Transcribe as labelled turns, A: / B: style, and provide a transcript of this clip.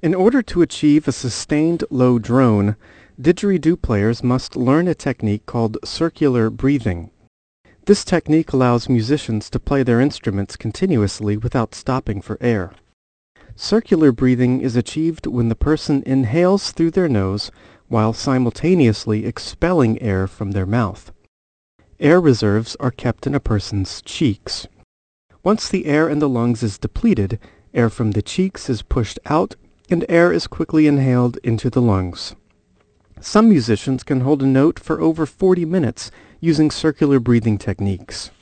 A: In order to achieve a sustained low drone, didgeridoo players must learn a technique called circular breathing. This technique allows musicians to play their instruments continuously without stopping for air. Circular breathing is achieved when the person inhales through their nose while simultaneously expelling air from their mouth. Air reserves are kept in a person's cheeks. Once the air in the lungs is depleted, air from the cheeks is pushed out and air is quickly inhaled into the lungs. Some musicians can hold a note for over 40 minutes using circular breathing techniques.